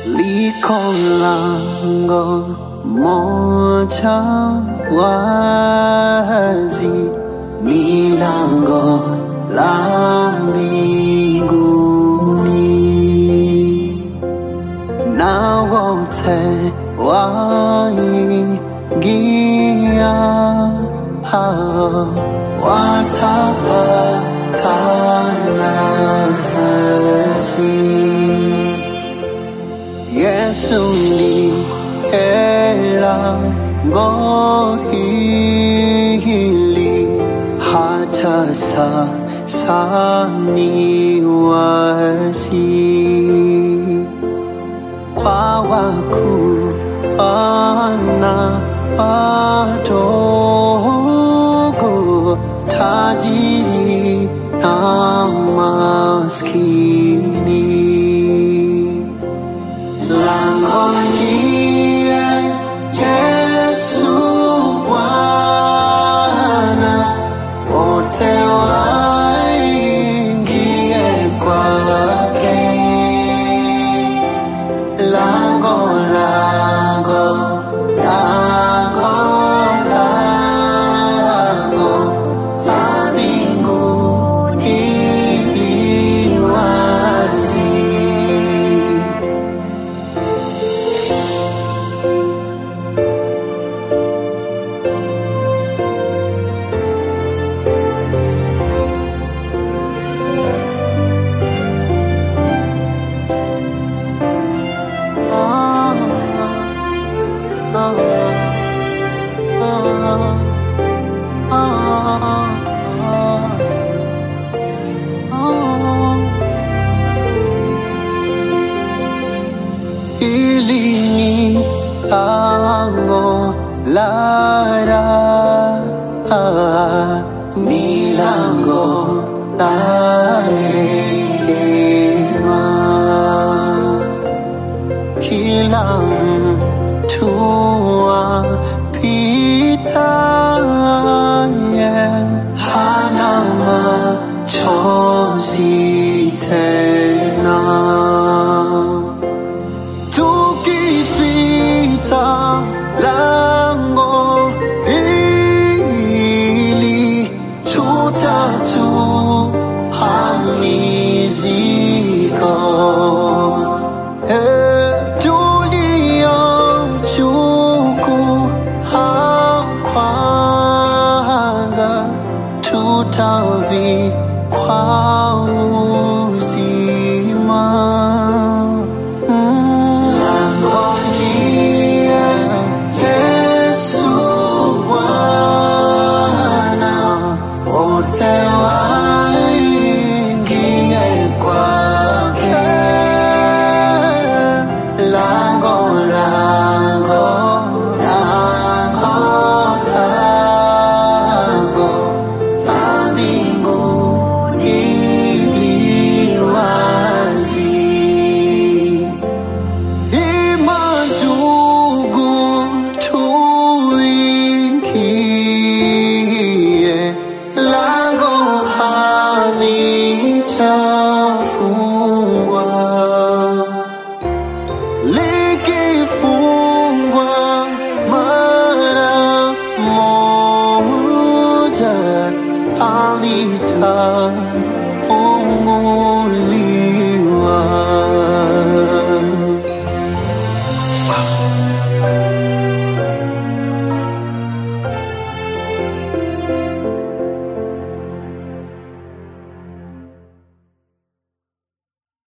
liko lango moja wazi, milango la mbinguni, na wote waingia hao watapata nafasi. Yesu ndiye lango hili, hata sasa ni wazi kwa wakubwa wadogo, tajiri na maskini. Langoni Yesu Bwana, wote waingie kwake. Lango, lango, lango, lango la mbinguni li wazi. Hili ni lango la raha, ni lango la rehema. Kila mtu apitaye hana machozi tena. Tukipita lango hili, tutatupa mizigo tuliochukua kwanza, tutavikwa uzima. Wote waingie kwake. Lango, lango, lango, lango la mbinguni li wazi. Imandugu tuingie, lango halijafungwa. Likifungwa mara moja, halitafungwa.